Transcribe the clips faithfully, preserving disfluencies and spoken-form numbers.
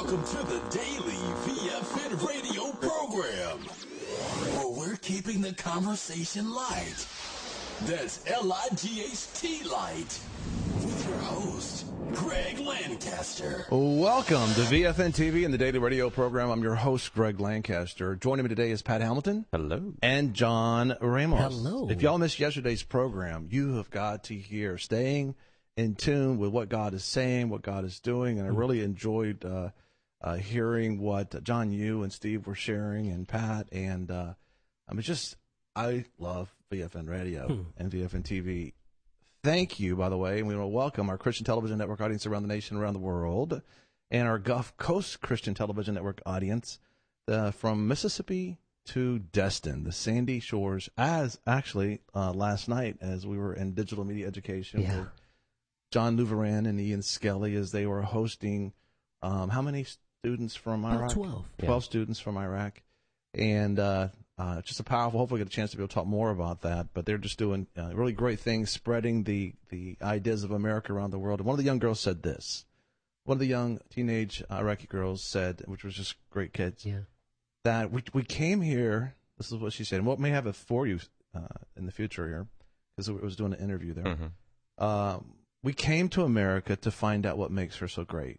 Welcome to the Daily V F N radio program, where we're keeping the conversation light. That's L I G H T light. With your host, Greg Lancaster. Welcome to V F N T V and the Daily Radio program. I'm your host, Greg Lancaster. Joining me today is Pat Hamilton. Hello. And John Ramos. Hello. If y'all missed yesterday's program, you have got to hear staying in tune with what God is saying, what God is doing. And I really enjoyed uh, uh, hearing what John, you and Steve were sharing, and Pat. And uh, I mean, just, I love V F N Radio hmm. and V F N T V. Thank you, by the way, and we want to welcome our Christian Television Network audience around the nation, around the world, and our Gulf Coast Christian Television Network audience uh, from Mississippi to Destin, the Sandy Shores, as actually uh, last night as we were in digital media education yeah. with John Louveran and Ian Skelly as they were hosting um, how many students from Iraq? About twelve. twelve yeah. students from Iraq. And uh, uh, just a powerful, hopefully get a chance to be able to talk more about that. But they're just doing uh, really great things, spreading the, the ideas of America around the world. And one of the young girls said this. One of the young teenage Iraqi girls said, which was just great kids, yeah. that we we came here, this is what she said, and what may have it for you uh, in the future here, because it was doing an interview there. Mm-hmm. Um, we came to America to find out what makes her so great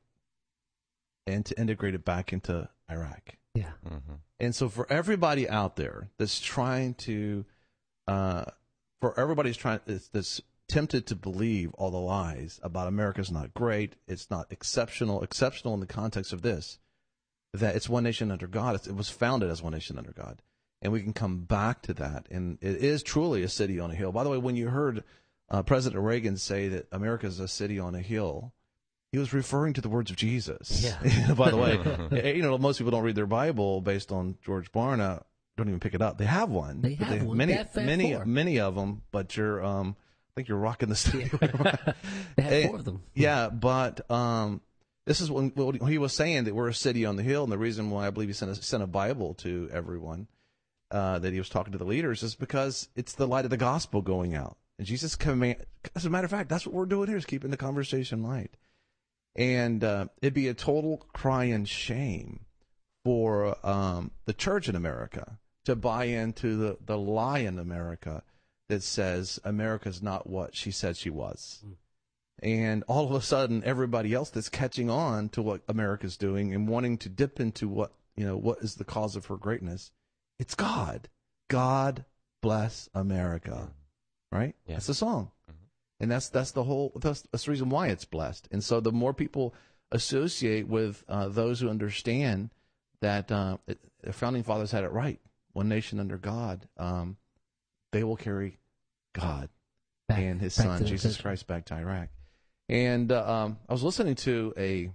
and to integrate it back into Iraq. Yeah. Mm-hmm. And so for everybody out there that's trying to, uh, for everybody's trying, that's tempted to believe all the lies about America's not great, it's not exceptional, exceptional in the context of this, that it's one nation under God. It's, it was founded as one nation under God. And we can come back to that. And it is truly a city on a hill. By the way, when you heard Uh, President Reagan say that America is a city on a hill, he was referring to the words of Jesus. Yeah. By the way, you know, most people don't read their Bible based on George Barna, don't even pick it up. They have one. They have they, one. Many, They have many, four. many of them, but you're, um, I think you're rocking the studio. They have four of them. Yeah, but um, this is when, when he was saying that we're a city on the hill, and the reason why I believe he sent a, sent a Bible to everyone, uh, that he was talking to the leaders, is because it's the light of the gospel going out. And Jesus command, as a matter of fact, that's what we're doing here, is keeping the conversation light. And uh, it'd be a total crying shame for um, the church in America to buy into the, the lie in America that says America's not what she said she was. Mm. And all of a sudden, everybody else that's catching on to what America's doing and wanting to dip into what, you know, what is the cause of her greatness, it's God. God bless America. Right? Yeah. That's the song. Mm-hmm. And that's that's the whole, that's, that's the reason why it's blessed. And so the more people associate with uh, those who understand that uh, it, the founding fathers had it right, one nation under God, um, they will carry God back, and his son, Jesus Christ, back to Iraq. And uh, um, I was listening to a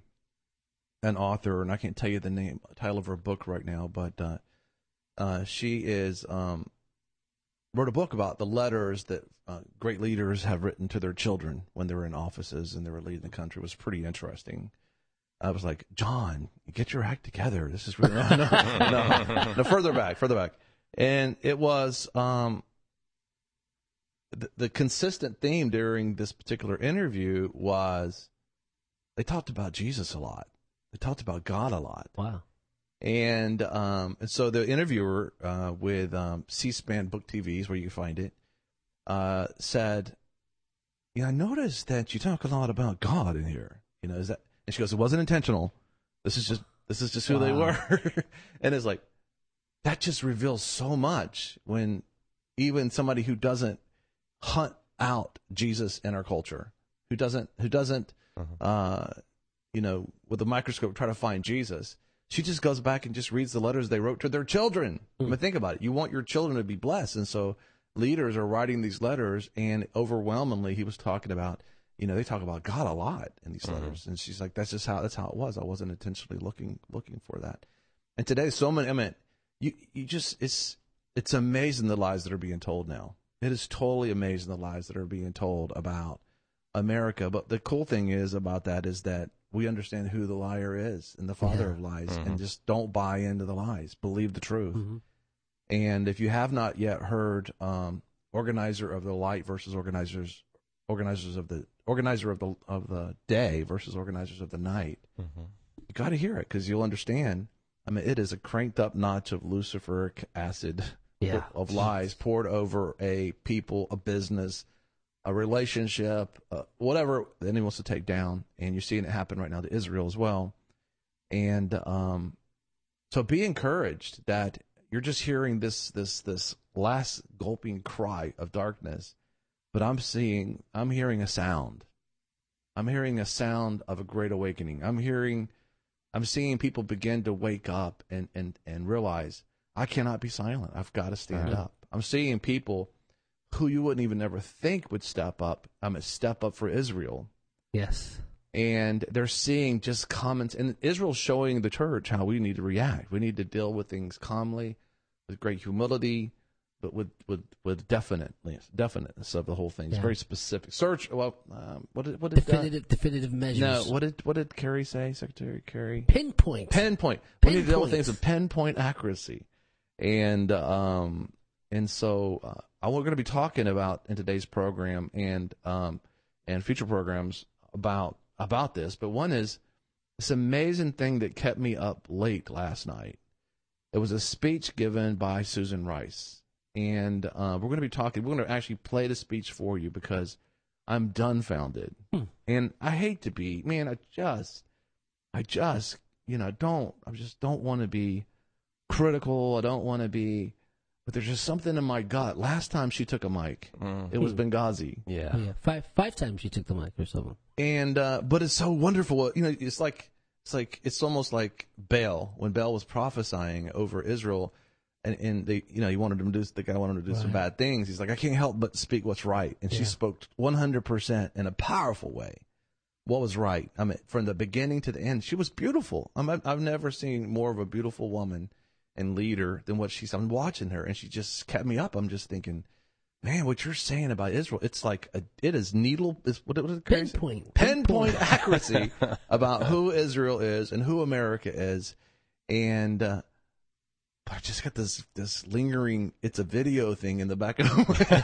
an author, and I can't tell you the name, title of her book right now, but uh, uh, she is... Um, wrote a book about the letters that uh, great leaders have written to their children when they were in offices and they were leading the country. It was pretty interesting. I was like, John, get your act together. This is really, no, no, no, no, further back, further back. And it was um, the, the consistent theme during this particular interview was they talked about Jesus a lot. They talked about God a lot. Wow. And um, and so the interviewer uh, with um, C-SPAN Book T V is where you can find it, uh, said, "Yeah, I noticed that you talk a lot about God in here. You know, is that?" And she goes, "It wasn't intentional. This is just this is just who wow. they were." And it's like that just reveals so much when even somebody who doesn't hunt out Jesus in our culture, who doesn't who doesn't, uh-huh. uh, you know, with a microscope try to find Jesus. She just goes back and just reads the letters they wrote to their children. Mm. I mean, think about it. You want your children to be blessed. And so leaders are writing these letters, and overwhelmingly he was talking about, you know, they talk about God a lot in these mm-hmm. letters. And she's like, that's just how, that's how it was. I wasn't intentionally looking, looking for that. And today, so many, I mean, you, you just, it's, it's amazing the lies that are being told now. It is totally amazing the lies that are being told about America. But the cool thing is about that is that we understand who the liar is and the father yeah. of lies, mm-hmm. and just don't buy into the lies. Believe the truth. Mm-hmm. And if you have not yet heard um, Organizer of the Light versus Organizers organizers of the organizer of the of the day versus organizers of the night, mm-hmm. you got to hear it because you'll understand. I mean, it is a cranked up notch of luciferic acid Yeah. of lies poured over a people, a business, a relationship, uh, whatever that anyone wants to take down. And you're seeing it happen right now to Israel as well. And um, so be encouraged that you're just hearing this this this last gulping cry of darkness, but I'm seeing, I'm hearing a sound. I'm hearing a sound of a great awakening. I'm hearing, I'm seeing people begin to wake up and, and, and realize, I cannot be silent. I've got to stand Right. up. I'm seeing people who you wouldn't even ever think would step up. I'm a step up for Israel. Yes. And they're seeing just comments, and Israel's showing the church how we need to react. We need to deal with things calmly, with great humility, but with with with definiteness, definiteness of the whole thing. It's Yeah. very specific. Search. Well, um, what did what did uh, Definitive, definitive measures. no? What did what did Kerry say? Secretary Kerry. Pinpoint. Pinpoint. We need to deal with Pinpoint. things with pinpoint accuracy, and um and so uh, I we're going to be talking about in today's program and um and future programs about about this. But one is this amazing thing that kept me up late last night. It was a speech given by Susan Rice, and uh, we're going to be talking. We're going to actually play the speech for you because I'm dumbfounded, Hmm. and I hate to be, man. I just, I just, you know, don't. I just don't want to be critical. I don't want to be, but there's just something in my gut. Last time she took a mic, Mm. it was Benghazi. Yeah. Oh, yeah. Five five times she took the mic or something. And uh, but it's so wonderful. You know, it's like it's like it's almost like Baal when Baal was prophesying over Israel, and, and they, you know, he wanted him to do the guy wanted him to do some Right. bad things. He's like, I can't help but speak what's right, and she Yeah. spoke one hundred percent in a powerful way. What was right? I mean, from the beginning to the end, she was beautiful. I mean, I've never seen more of a beautiful woman and leader than what she's. I'm watching her, and she just kept me up. I'm just thinking, man, what you're saying about Israel, it's like a, it is needle. It's, what, what did Kerry say? Pinpoint. Pinpoint accuracy about who Israel is and who America is, and uh, but I just got this this lingering. It's a video thing in the back of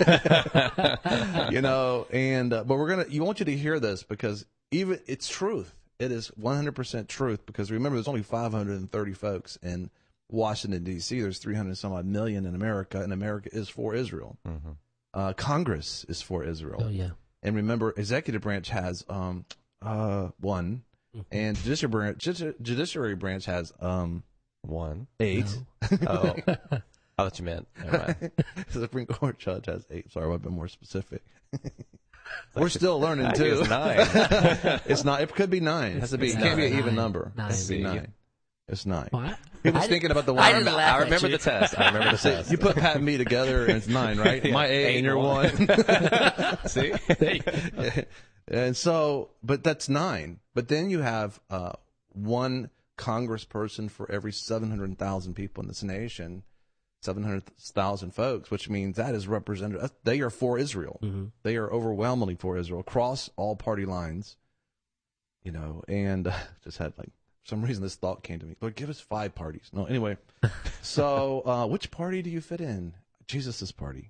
my head, you know. And uh, but we're gonna. You want you to hear this because even it's truth. It is one hundred percent truth because remember, there's only five hundred thirty folks in Washington D C. There's three hundred some odd million in America, and America is for Israel. Mm-hmm. Uh, Congress is for Israel. Oh yeah. And remember, executive branch has um uh one, and judiciary branch judici- judiciary branch has um One. eight. Oh. I thought you meant. Never mind. The Supreme Court judge has eight. Sorry, I've been more specific. We're still learning I think too. it's nine. It's not. It could be nine. It has to be. It can't be an nine. even number. Nine. It has to be See. nine. It's nine. What? He was I thinking didn't- about the I one. didn't laugh I at remember you. the test. I remember the See, test. you put Pat and me together, and it's nine, right? Yeah. My eight, Eight and you're and one. See? There you go. And so, but that's nine. But then you have uh, one congressperson for every seven hundred thousand people in this nation, seven hundred thousand folks, which means that is represented. They are for Israel. Mm-hmm. They are overwhelmingly for Israel, across all party lines. You know, and uh, just had like, for some reason this thought came to me. But give us five parties. No, anyway. So, uh, which party do you fit in? Jesus's party.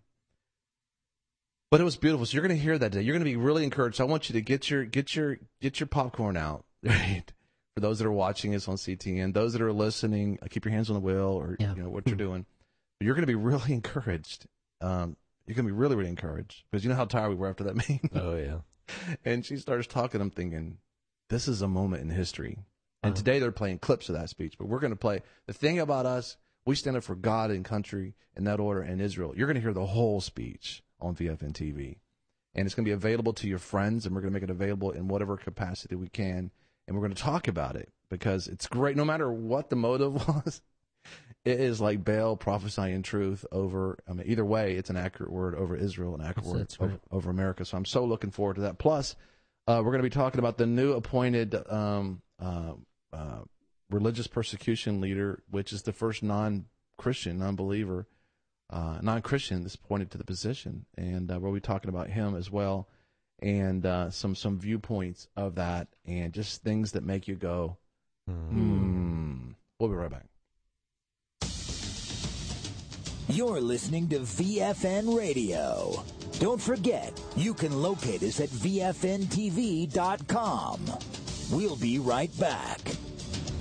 But it was beautiful. So you're going to hear that today. You're going to be really encouraged. So I want you to get your get your get your popcorn out. Right? For those that are watching us on C T N, those that are listening, uh, keep your hands on the wheel, or Yeah. you know what you're doing. But you're going to be really encouraged. Um, you're going to be really really encouraged because you know how tired we were after that meeting. Oh, yeah. And she starts talking. I'm thinking, this is a moment in history. And Uh-huh. today they're playing clips of that speech, but we're going to play the thing about us. We stand up for God and country in that order and Israel. You're going to hear the whole speech on V F N T V, and it's going to be available to your friends, and we're going to make it available in whatever capacity we can, and we're going to talk about it because it's great. No matter what the motive was, it is like Baal prophesying truth over. I mean, either way, it's an accurate word over Israel, an accurate word That's over, right. over America. So I'm so looking forward to that. Plus, uh, we're going to be talking about the new appointed um, uh, uh, religious persecution leader, which is the first non-Christian, non-believer, uh, non-Christian that's appointed to the position, and uh, we'll be talking about him as well, and uh, some some viewpoints of that, and just things that make you go, hmm. We'll be right back. You're listening to V F N Radio. Don't forget, you can locate us at V F N T V dot com. We'll be right back.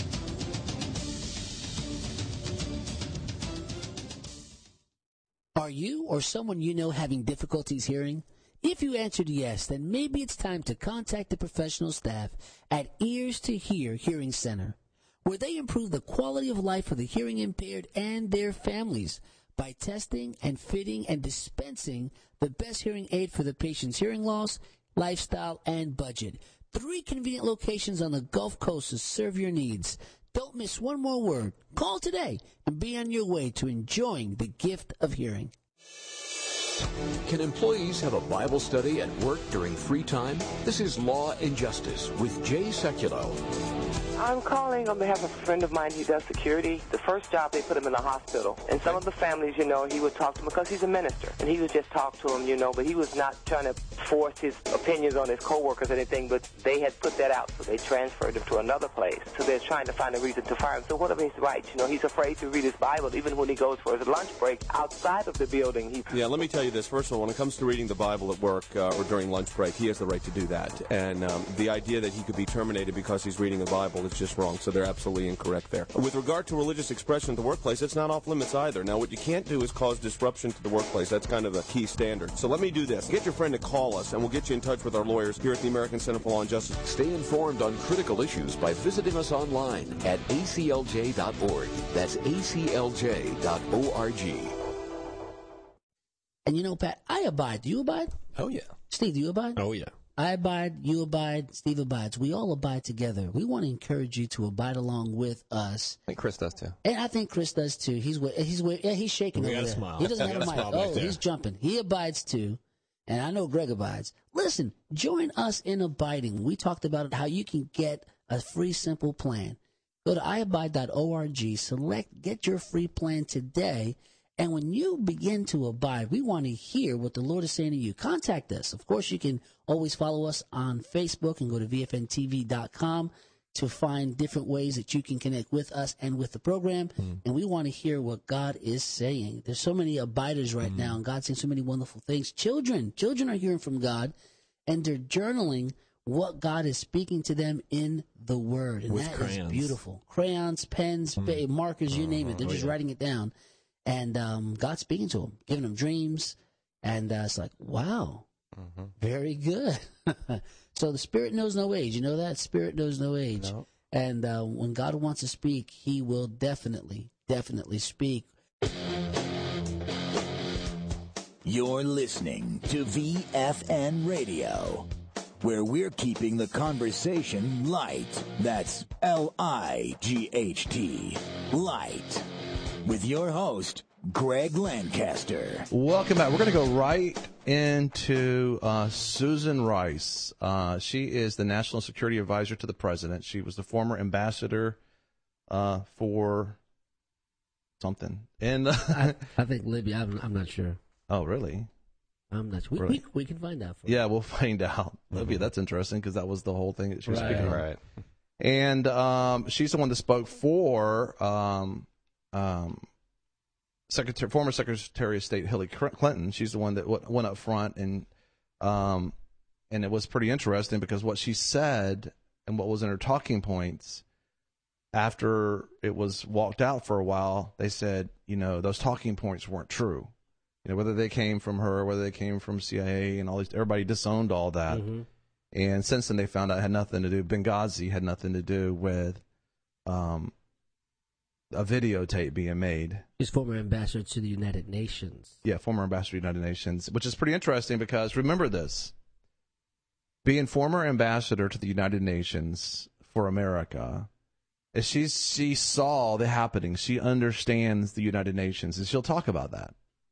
Are you or someone you know having difficulties hearing? If you answered yes, then maybe it's time to contact the professional staff at Ears to Hear Hearing Center, where they improve the quality of life for the hearing impaired and their families by testing and fitting and dispensing the best hearing aid for the patient's hearing loss, lifestyle, and budget. Three convenient locations on the Gulf Coast to serve your needs. Don't miss one more word. Call today and be on your way to enjoying the gift of hearing. Can employees have a Bible study at work during free time? This is Law and Justice with Jay Sekulow. I'm calling on behalf of a friend of mine who does security. The first job, they put him in the hospital. And some of the families, you know, he would talk to them because he's a minister. And he would just talk to them, you know, but he was not trying to force his opinions on his coworkers or anything, but they had put that out, so they transferred him to another place. So they're trying to find a reason to fire him. So what if he's right? You know, he's afraid to read his Bible, even when he goes for his lunch break outside of the building. He... Yeah, let me tell you this. First of all, when it comes to reading the Bible at work uh, or during lunch break, he has the right to do that. And um, the idea that he could be terminated because he's reading the Bible is just wrong. So they're absolutely incorrect there. With regard to religious expression at the workplace, it's not off limits either. Now, what you can't do is cause disruption to the workplace. That's kind of a key standard. So let me do this. Get your friend to call us, and we'll get you in touch with our lawyers here at the American Center for Law and Justice. Stay informed on critical issues by visiting us online at A C L J dot org. That's A C L J dot org. And you know, Pat, I abide. Do you abide? Oh, yeah. Steve, do you abide? Oh, yeah. I abide, you abide, Steve abides. We all abide together. We want to encourage you to abide along with us. I think Chris does, too. And I think Chris does, too. He's he's yeah, he's shaking We over got a there. smile. He doesn't We have a got a mic. smile back Oh, there. he's jumping. He abides, too. And I know Greg abides. Listen, join us in abiding. We talked about it, how you can get a free, simple plan. Go to i abide dot org, select, get your free plan today. And when you begin to abide, we want to hear what the Lord is saying to you. Contact us. Of course, you can always follow us on Facebook and go to V F N T V dot com to find different ways that you can connect with us and with the program. Mm. And we want to hear what God is saying. There's so many abiders right mm. now, and God's saying so many wonderful things. Children, children are hearing from God, and they're journaling what God is speaking to them in the Word. And with that crayons. is beautiful. Crayons, pens, mm. markers, you name it. They're oh, just yeah. writing it down. And um, God's speaking to them, giving them dreams. And uh, it's like, wow, mm-hmm. very good. So the Spirit knows no age. You know that? Spirit knows no age. No. And uh, when God wants to speak, he will definitely, definitely speak. You're listening to V F N Radio, where we're keeping the conversation light. That's L I G H T, light. With your host, Greg Lancaster. Welcome back. We're going to go right into uh, Susan Rice. Uh, she is the National Security Advisor to the President. She was the former ambassador uh, for something. And I, I think Libya. I'm, I'm not sure. Oh, really? I'm not sure. We, Really? we, we can find out. For Yeah, we'll find out. Libya, that's interesting because that was the whole thing that she was Right. speaking on. Right. And um, she's the one that spoke for um, um, Secretary, former Secretary of State Hillary Clinton. She's the one that w- went up front, and um, and it was pretty interesting because what she said and what was in her talking points after it was walked out for a while, they said, you know, those talking points weren't true. You know, whether they came from her, whether they came from C I A and all these, everybody disowned all that. Mm-hmm. And since then, they found out it had nothing to do. Benghazi had nothing to do with um, a videotape being made. He's former ambassador to the United Nations. Yeah, former ambassador to the United Nations, which is pretty interesting because remember this: being former ambassador to the United Nations for America, is she she saw the happenings. She understands the United Nations, and she'll talk about that.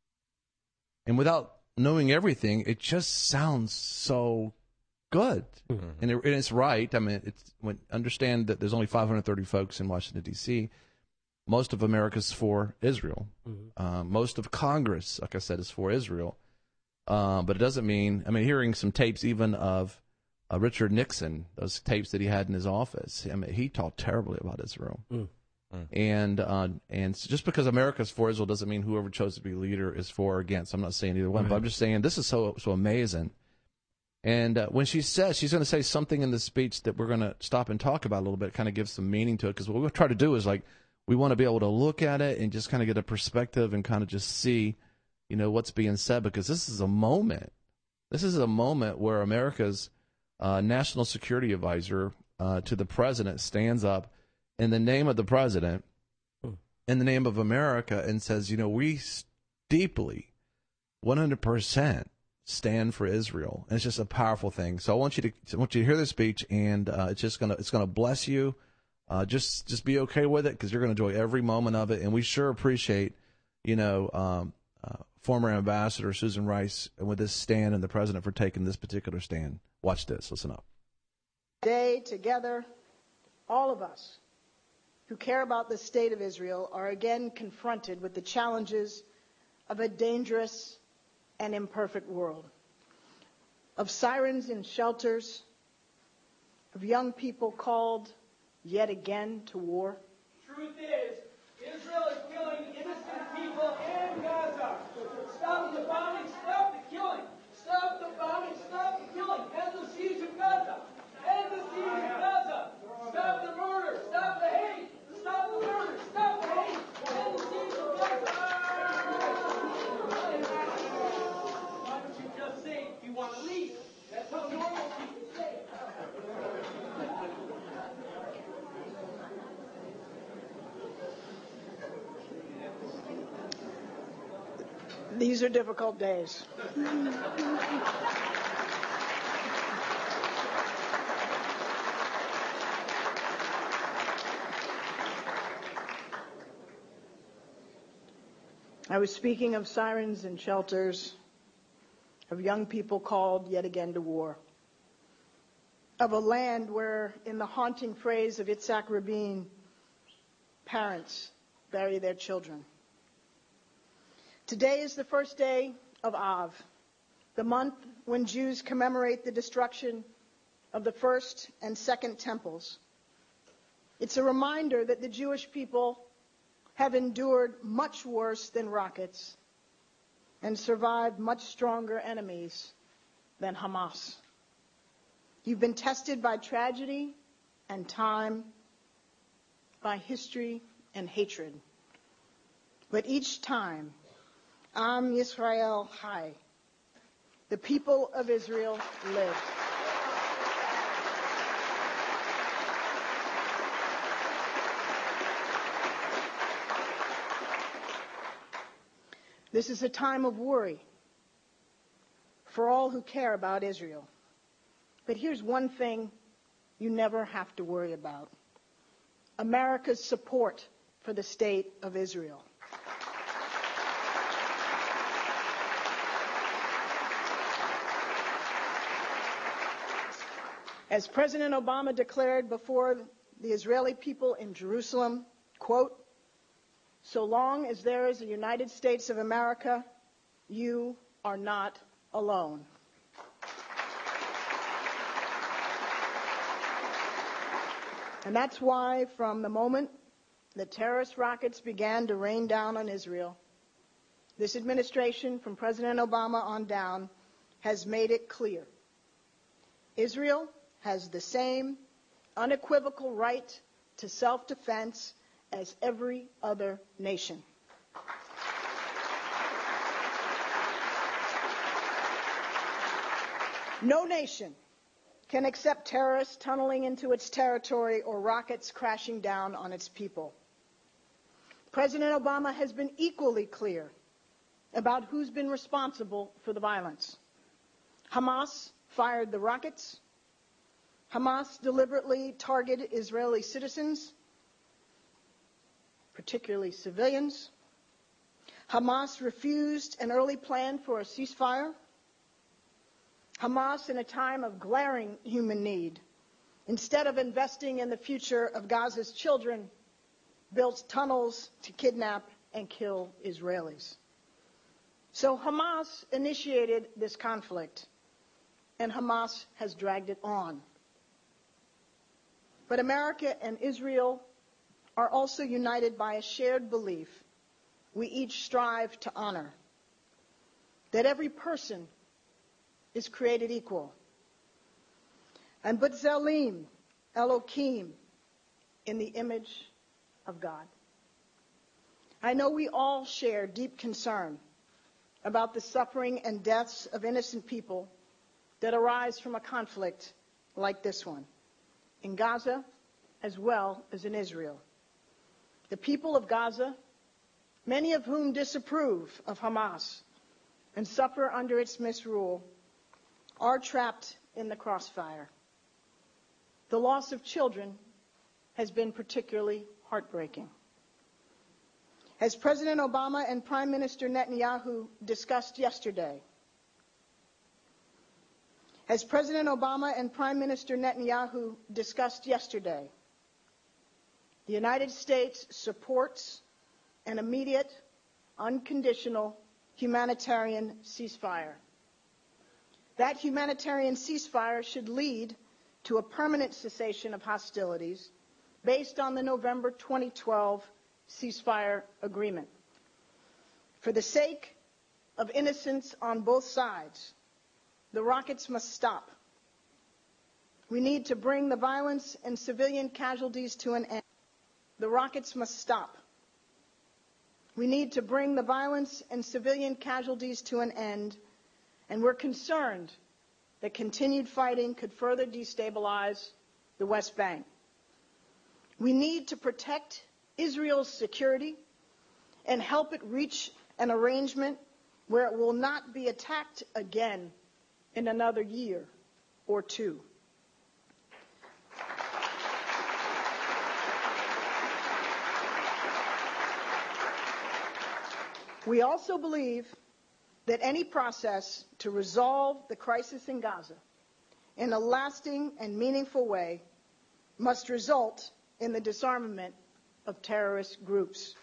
And without knowing everything, it just sounds so good, mm-hmm. and, it, and it's right. I mean, it's when understand that there's only five hundred thirty folks in Washington D C. Most of America's for Israel. Mm-hmm. Uh, most of Congress, like I said, is for Israel. Uh, but it doesn't mean. I mean, hearing some tapes even of uh, Richard Nixon, those tapes that he had in his office. I mean, he talked terribly about Israel. Mm. Mm. And uh, and just because America's for Israel doesn't mean whoever chose to be leader is for or against. I'm not saying either one, right. But I'm just saying this is so so amazing. And uh, when she says she's going to say something in the speech that we're going to stop and talk about a little bit, kind of give some meaning to it, because what we'll try to do is like we want to be able to look at it and just kind of get a perspective and kind of just see you know, what's being said, because this is a moment. This is a moment where America's uh, national security advisor uh, to the president stands up in the name of the president, in the name of America, and says, you know, we deeply, one hundred percent stand for Israel. And it's just a powerful thing. So I want you to I want you to hear this speech, and uh, it's just gonna it's gonna bless you. Uh, just just be okay with it, because you're gonna enjoy every moment of it. And we sure appreciate, you know, um, uh, former Ambassador Susan Rice with this stand, and the president for taking this particular stand. Watch this. Listen up. Today, together, all of us who care about the state of Israel are again confronted with the challenges of a dangerous and imperfect world, of sirens in shelters, of young people called yet again to war. Truth is, Israel is killing innocent people in Gaza. Stop the bombing, stop the killing. Stop the bombing, stop the killing. End the siege of Gaza. End the siege of Gaza. Stop the murder, stop the hate. Stop the murder, stop the hate. End the siege of Gaza. Why don't you just say you want to leave? That's how normal people say. These are difficult days. I was speaking of sirens and shelters, of young people called yet again to war, of a land where, in the haunting phrase of Yitzhak Rabin, parents bury their children. Today is the first day of Av, the month when Jews commemorate the destruction of the first and second temples. It's a reminder that the Jewish people have endured much worse than rockets and survived much stronger enemies than Hamas. You've been tested by tragedy and time, by history and hatred. But each time, Am Yisrael Chai, the people of Israel live. This is a time of worry for all who care about Israel. But here's one thing you never have to worry about: America's support for the state of Israel. As President Obama declared before the Israeli people in Jerusalem, quote, "So long as there is a United States of America, you are not alone." And that's why, from the moment the terrorist rockets began to rain down on Israel, this administration, from President Obama on down, has made it clear: Israel has the same unequivocal right to self-defense as every other nation. No nation can accept terrorists tunneling into its territory or rockets crashing down on its people. President Obama has been equally clear about who's been responsible for the violence. Hamas fired the rockets. Hamas deliberately targeted Israeli citizens, particularly civilians. Hamas refused an early plan for a ceasefire. Hamas, in a time of glaring human need, instead of investing in the future of Gaza's children, built tunnels to kidnap and kill Israelis. So Hamas initiated this conflict, and Hamas has dragged it on. But America and Israel are also united by a shared belief we each strive to honor: that every person is created equal. And B'Tselem Elokim, in the image of God. I know we all share deep concern about the suffering and deaths of innocent people that arise from a conflict like this one, in Gaza as well as in Israel. The people of Gaza, many of whom disapprove of Hamas and suffer under its misrule, are trapped in the crossfire. The loss of children has been particularly heartbreaking. As President Obama and Prime Minister Netanyahu discussed yesterday, as President Obama and Prime Minister Netanyahu discussed yesterday, the United States supports an immediate, unconditional humanitarian ceasefire. That humanitarian ceasefire should lead to a permanent cessation of hostilities based on the November twenty twelve ceasefire agreement. For the sake of innocents on both sides, the rockets must stop. We need to bring the violence and civilian casualties to an end. The rockets must stop. We need to bring the violence and civilian casualties to an end, and we're concerned that continued fighting could further destabilize the West Bank. We need to protect Israel's security and help it reach an arrangement where it will not be attacked again in another year or two. We also believe that any process to resolve the crisis in Gaza in a lasting and meaningful way must result in the disarmament of terrorist groups.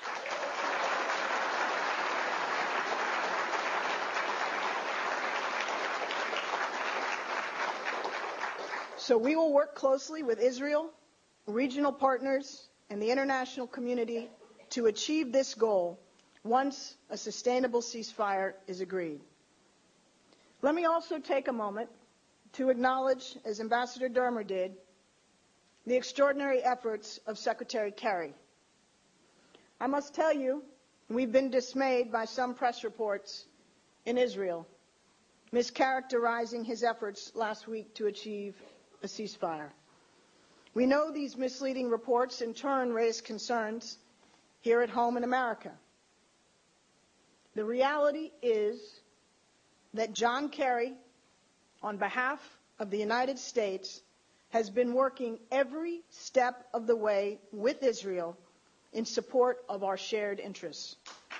So we will work closely with Israel, regional partners, and the international community to achieve this goal once a sustainable ceasefire is agreed. Let me also take a moment to acknowledge, as Ambassador Dermer did, the extraordinary efforts of Secretary Kerry. I must tell you, we've been dismayed by some press reports in Israel, mischaracterizing his efforts last week to achieve a ceasefire. We know these misleading reports in turn raise concerns here at home in America. The reality is that John Kerry, on behalf of the United States, has been working every step of the way with Israel in support of our shared interests.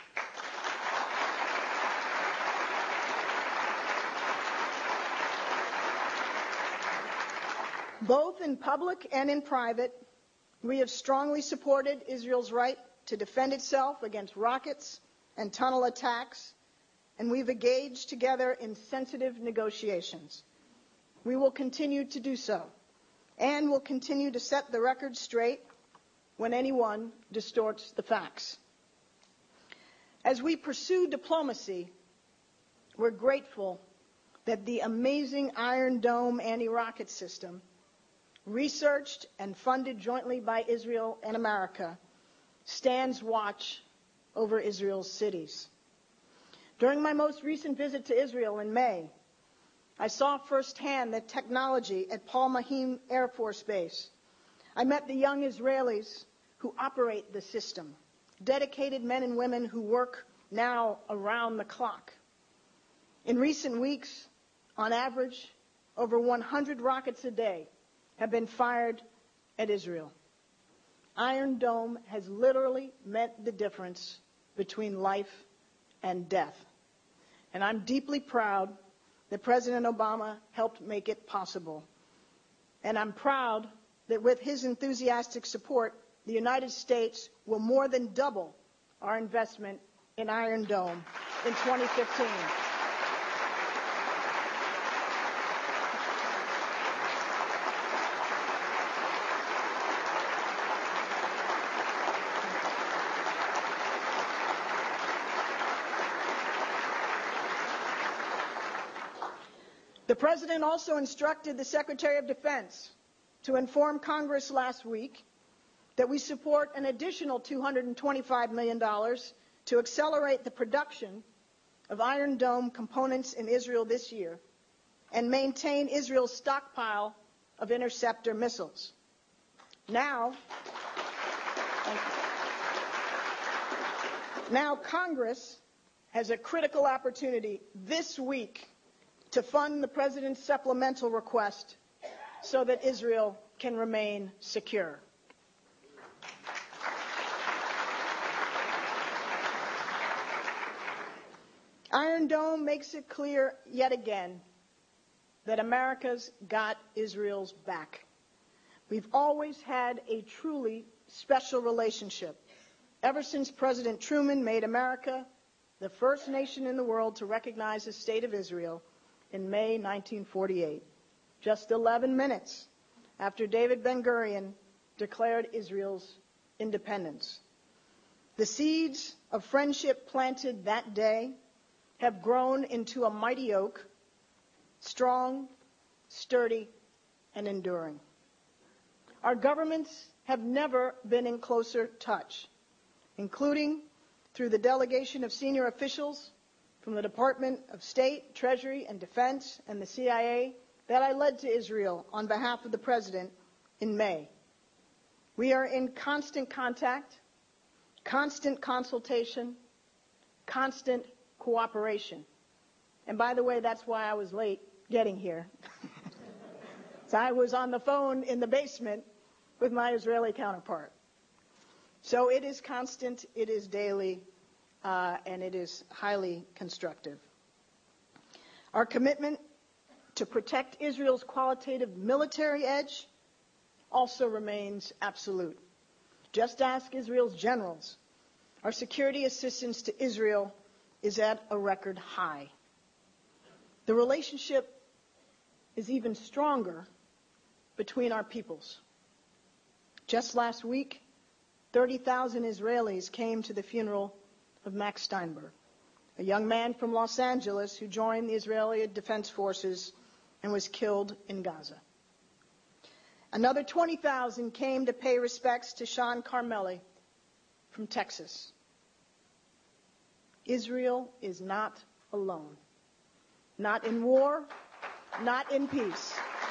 Both in public and in private, we have strongly supported Israel's right to defend itself against rockets and tunnel attacks, and we've engaged together in sensitive negotiations. We will continue to do so, and will continue to set the record straight when anyone distorts the facts. As we pursue diplomacy, we're grateful that the amazing Iron Dome anti-rocket system, researched and funded jointly by Israel and America, stands watch over Israel's cities. During my most recent visit to Israel in May, I saw firsthand the technology at Paul Mahim Air Force Base. I met the young Israelis who operate the system, dedicated men and women who work now around the clock. In recent weeks, on average, over one hundred rockets a day have been fired at Israel. Iron Dome has literally meant the difference between life and death. And I'm deeply proud that President Obama helped make it possible. And I'm proud that with his enthusiastic support, the United States will more than double our investment in Iron Dome in twenty fifteen. The President also instructed the Secretary of Defense to inform Congress last week that we support an additional two hundred twenty-five million dollars to accelerate the production of Iron Dome components in Israel this year and maintain Israel's stockpile of interceptor missiles. Now, now Congress has a critical opportunity this week to fund the President's supplemental request so that Israel can remain secure. Iron Dome makes it clear yet again that America's got Israel's back. We've always had a truly special relationship, ever since President Truman made America the first nation in the world to recognize the State of Israel in May nineteen forty-eight, just eleven minutes after David Ben-Gurion declared Israel's independence. The seeds of friendship planted that day have grown into a mighty oak, strong, sturdy, and enduring. Our governments have never been in closer touch, including through the delegation of senior officials from the Department of State, Treasury, and Defense, and the C I A that I led to Israel on behalf of the President in May. We are in constant contact, constant consultation, constant cooperation. And by the way, that's why I was late getting here. So I was on the phone in the basement with my Israeli counterpart. So it is constant, it is daily, uh, and it is highly constructive. Our commitment to protect Israel's qualitative military edge also remains absolute. Just ask Israel's generals. Our security assistance to Israel is at a record high. The relationship is even stronger between our peoples. Just last week, thirty thousand Israelis came to the funeral of Max Steinberg, a young man from Los Angeles who joined the Israeli Defense Forces and was killed in Gaza. Another twenty thousand came to pay respects to Sean Carmelli from Texas. Israel is not alone. Not in war, not in peace.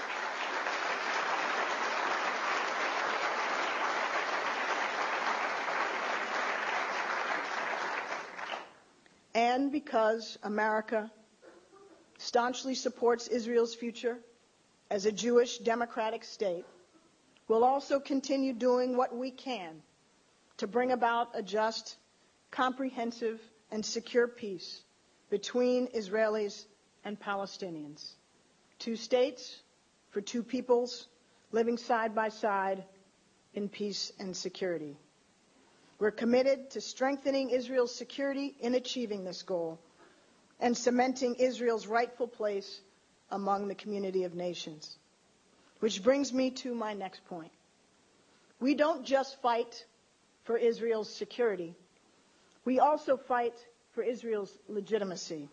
And because America staunchly supports Israel's future as a Jewish democratic state, we'll also continue doing what we can to bring about a just, comprehensive, and secure peace between Israelis and Palestinians. Two states for two peoples living side by side in peace and security. We're committed to strengthening Israel's security in achieving this goal and cementing Israel's rightful place among the community of nations. Which brings me to my next point. We don't just fight for Israel's security. We also fight for Israel's legitimacy.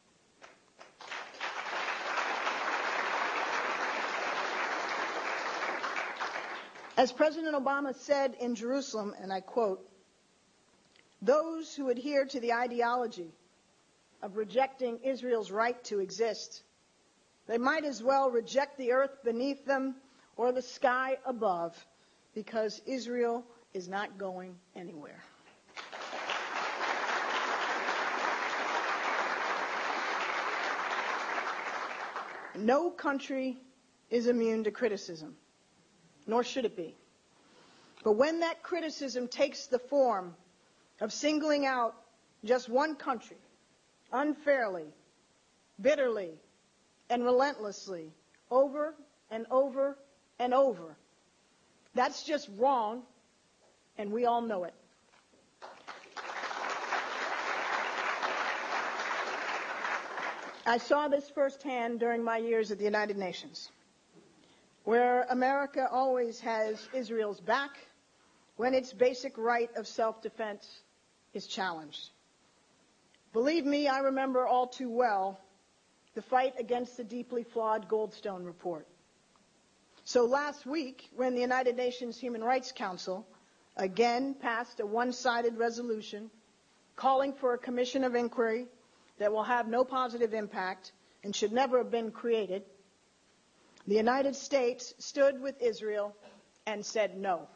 As President Obama said in Jerusalem, and I quote, "Those who adhere to the ideology of rejecting Israel's right to exist, they might as well reject the earth beneath them or the sky above, because Israel is not going anywhere." No country is immune to criticism, nor should it be. But when that criticism takes the form of singling out just one country unfairly, bitterly, and relentlessly over and over and over, that's just wrong, and we all know it. I saw this firsthand during my years at the United Nations, where America always has Israel's back when its basic right of self-defense is challenged. Believe me, I remember all too well the fight against the deeply flawed Goldstone report. So last week, when the United Nations Human Rights Council again passed a one-sided resolution calling for a commission of inquiry that will have no positive impact and should never have been created, the United States stood with Israel and said no.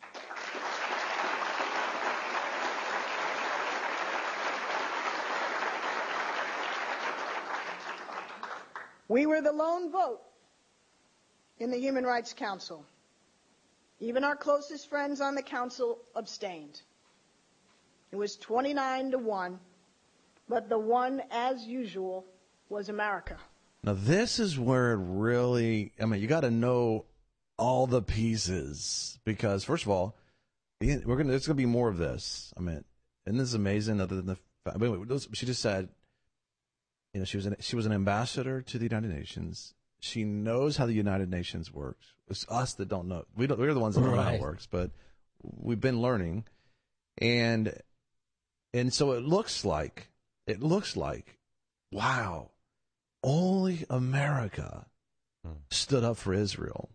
We were the lone vote in the Human Rights Council. Even our closest friends on the council abstained. It was twenty-nine to one, but the one, as usual, was America. Now, this is where it really, I mean, you got to know all the pieces because, first of all, we're going to, there's going to be more of this. I mean, and this is amazing other than the fact, wait, wait, she just said, you know, she was an, she was an ambassador to the United Nations. She knows how the United Nations works. It's us that don't know. We don't, we're the ones that don't know how it works, but we've been learning. And, and so it looks like, it looks like, wow, only America stood up for Israel.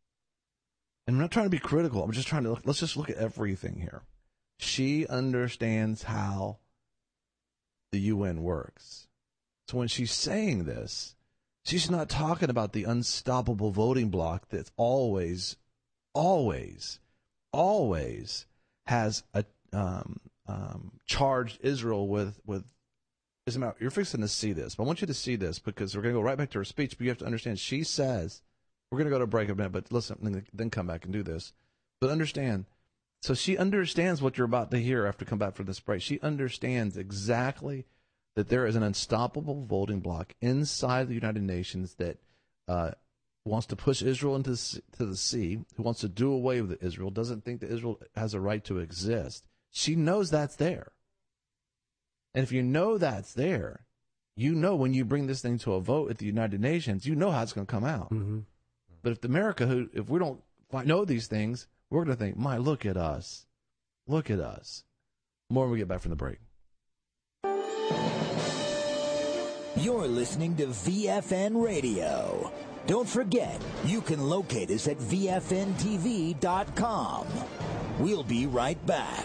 And I'm not trying to be critical. I'm just trying to look, let's just look at everything here. She understands how the U N works. So when she's saying this, she's not talking about the unstoppable voting bloc that's always, always, always has a, um, um, charged Israel with, with, you're fixing to see this, but I want you to see this because we're going to go right back to her speech, but you have to understand, she says, we're going to go to break a minute, but listen, then come back and do this. But understand, so she understands what you're about to hear after come back from this break. She understands exactly that there is an unstoppable voting bloc inside the United Nations that uh, wants to push Israel into the, to the sea, who wants to do away with Israel, doesn't think that Israel has a right to exist. She knows that's there. And if you know that's there, you know when you bring this thing to a vote at the United Nations, you know how it's going to come out. Mm-hmm. But if America, who if we don't know these things, we're going to think, my, look at us. Look at us. More when we get back from the break. You're listening to V F N Radio. Don't forget, you can locate us at V F N T V dot com. We'll be right back.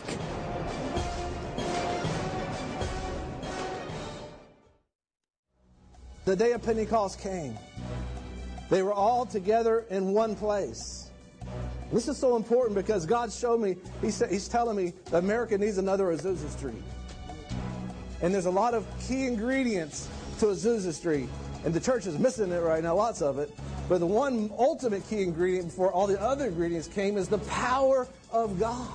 The day of Pentecost came. They were all together in one place. This is so important because God showed me, he said, He's telling me that America needs another Azusa Street. And there's a lot of key ingredients to Azusa Street. And the church is missing it right now, lots of it. But the one ultimate key ingredient before all the other ingredients came is the power of God.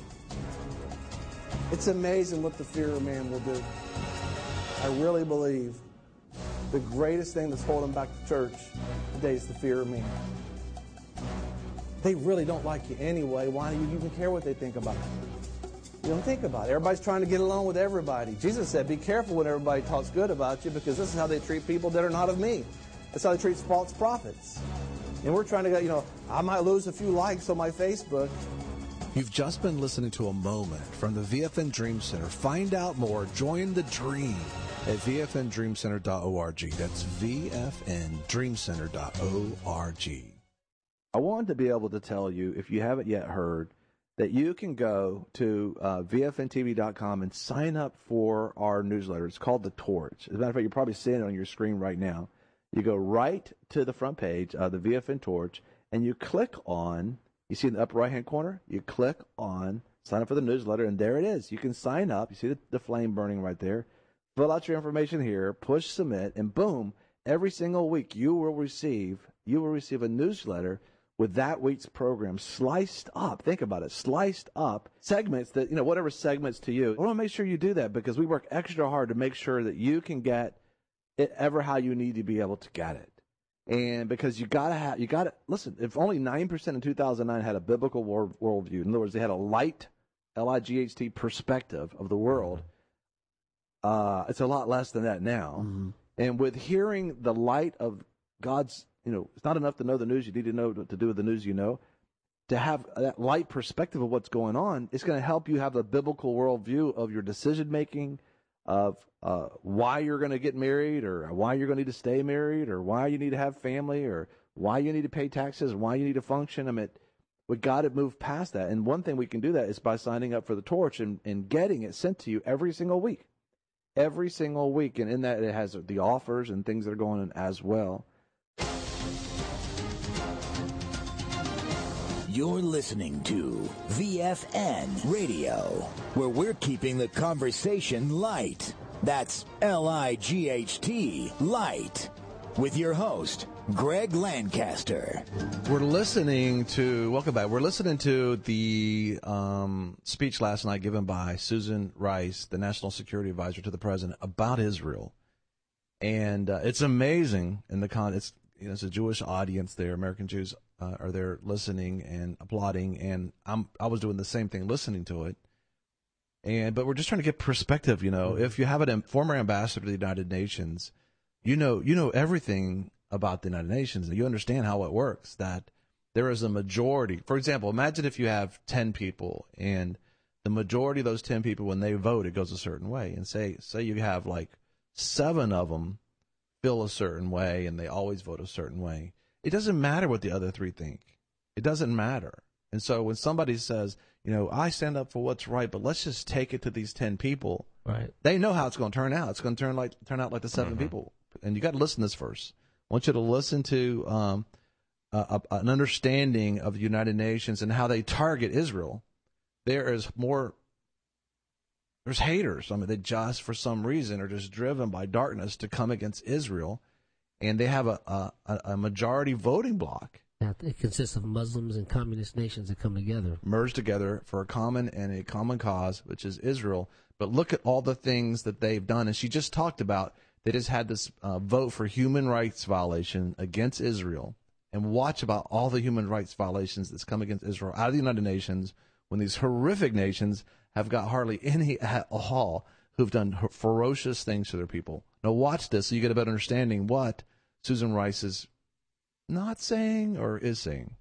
It's amazing what the fear of man will do. I really believe the greatest thing that's holding back the church today is the fear of man. They really don't like you anyway. Why do you even care what they think about you? You don't think about it. Everybody's trying to get along with everybody. Jesus said, be careful when everybody talks good about you because this is how they treat people that are not of me. That's how they treat false prophets. And we're trying to get, you know, I might lose a few likes on my Facebook. You've just been listening to a moment from the V F N Dream Center. Find out more. Join the dream at V F N dream center dot org. That's V F N dream center dot org. I wanted to be able to tell you, if you haven't yet heard, that you can go to uh, V F N T V dot com and sign up for our newsletter. It's called The Torch. As a matter of fact, you're probably seeing it on your screen right now. You go right to the front page of the V F N Torch, and you click on, you see in the upper right-hand corner, you click on sign up for the newsletter, and there it is. You can sign up. You see the, the flame burning right there. Fill out your information here, push submit, and boom, every single week you will receive you will receive a newsletter with that week's program sliced up. Think about it, sliced up segments that, you know, whatever segments to you. I want to make sure you do that because we work extra hard to make sure that you can get it ever how you need to be able to get it. And because you gotta have, you gotta listen. If only nine percent in two thousand nine had a biblical world, worldview, in other words, they had a light, L I G H T perspective of the world. Uh, it's a lot less than that now. Mm-hmm. And with hearing the light of God's, you know, it's not enough to know the news. You need to know what to do with the news you know. To have that light perspective of what's going on, it's going to help you have a biblical worldview of your decision making, of uh, why you're going to get married, or why you're going to need to stay married, or why you need to have family, or why you need to pay taxes, why you need to function. I mean, we got to move past that. And one thing we can do that is by signing up for the Torch and, and getting it sent to you every single week. every single week, and in that it has the offers and things that are going on as well. You're listening to V F N Radio, where we're keeping the conversation light. That's L I G H T, light. With your host, Greg Lancaster. We're listening to, welcome back, we're listening to the um, speech last night given by Susan Rice, the National Security Advisor to the President, about Israel. And uh, it's amazing in the con, it's, you know, it's a Jewish audience there, American Jews uh, are there listening and applauding, and I'm, I was doing the same thing, listening to it. And but we're just trying to get perspective, you know. If you have a former ambassador to the United Nations, you know you know everything about the United Nations, and you understand how it works, that there is a majority. For example, imagine if you have ten people, and the majority of those ten people, when they vote, it goes a certain way. And say say you have like seven of them feel a certain way, and they always vote a certain way. It doesn't matter what the other three think. It doesn't matter. And so when somebody says, you know, I stand up for what's right, but let's just take it to these ten people. Right. They know how it's going to turn out. It's going to turn like turn out like the seven mm-hmm. people. And you got to listen to this first. I want you to listen to um, a, a, an understanding of the United Nations and how they target Israel. There is more. There's haters. I mean, they just for some reason are just driven by darkness to come against Israel, and they have a a, a majority voting bloc. Now, it consists of Muslims and communist nations that come together. Merge together for a common and a common cause, which is Israel. But look at all the things that they've done. And she just talked about they just had this uh, vote for human rights violation against Israel. And watch about all the human rights violations that's come against Israel out of the United Nations when these horrific nations have got hardly any at all who've done ferocious things to their people. Now watch this so you get a better understanding what Susan Rice is not saying or is saying.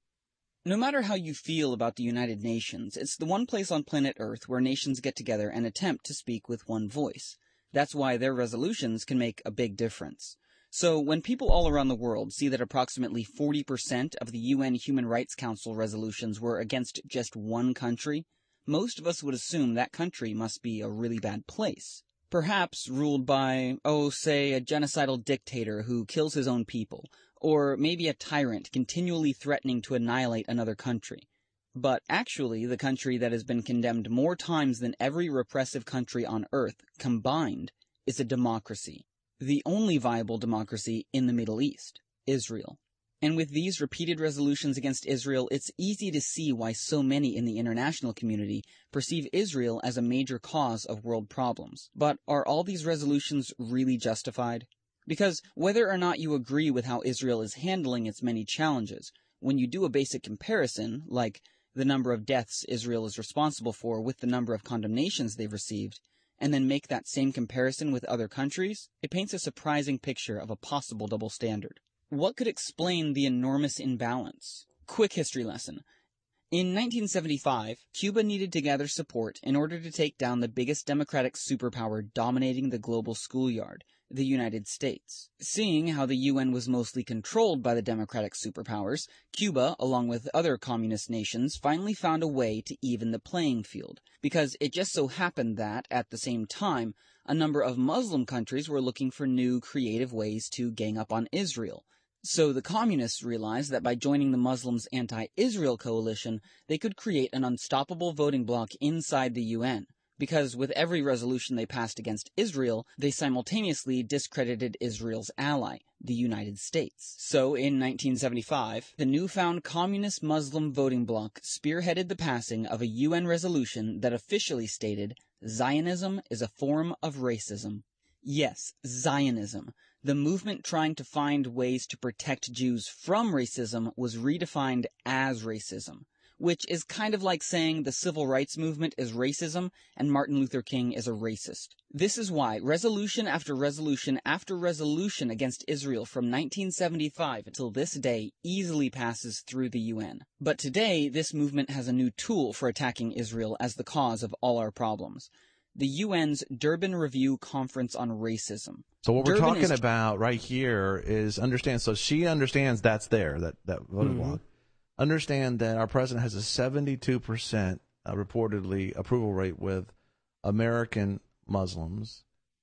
No matter how you feel about the United Nations, it's the one place on planet Earth where nations get together and attempt to speak with one voice. That's why their resolutions can make a big difference. So when people all around the world see that approximately forty percent of the U N Human Rights Council resolutions were against just one country, most of us would assume that country must be a really bad place. Perhaps ruled by, oh, say, a genocidal dictator who kills his own people, or maybe a tyrant continually threatening to annihilate another country. But actually, the country that has been condemned more times than every repressive country on Earth combined is a democracy. The only viable democracy in the Middle East, Israel. And with these repeated resolutions against Israel, it's easy to see why so many in the international community perceive Israel as a major cause of world problems. But are all these resolutions really justified? Because whether or not you agree with how Israel is handling its many challenges, when you do a basic comparison, like the number of deaths Israel is responsible for with the number of condemnations they've received, and then make that same comparison with other countries, it paints a surprising picture of a possible double standard. What could explain the enormous imbalance? Quick history lesson. In nineteen seventy-five, Cuba needed to gather support in order to take down the biggest democratic superpower dominating the global schoolyard, the United States. Seeing how the U N was mostly controlled by the democratic superpowers, Cuba, along with other communist nations, finally found a way to even the playing field, because it just so happened that, at the same time, a number of Muslim countries were looking for new, creative ways to gang up on Israel. So the communists realized that by joining the Muslims' anti-Israel coalition, they could create an unstoppable voting bloc inside the U N. Because with every resolution they passed against Israel, they simultaneously discredited Israel's ally, the United States. So in nineteen seventy-five, the newfound communist Muslim voting bloc spearheaded the passing of a U N resolution that officially stated, Zionism is a form of racism. Yes, Zionism. The movement trying to find ways to protect Jews from racism was redefined as racism, which is kind of like saying the civil rights movement is racism and Martin Luther King is a racist. This is why resolution after resolution after resolution against Israel from nineteen seventy-five until this day easily passes through the U N. But today, this movement has a new tool for attacking Israel as the cause of all our problems. The U N's Durban Review Conference on Racism. So what we're Durban talking is... about right here is understand. So she understands that's there, that, that voting Mm-hmm. bloc. Understand that our president has a seventy-two percent uh, reportedly approval rate with American Muslims.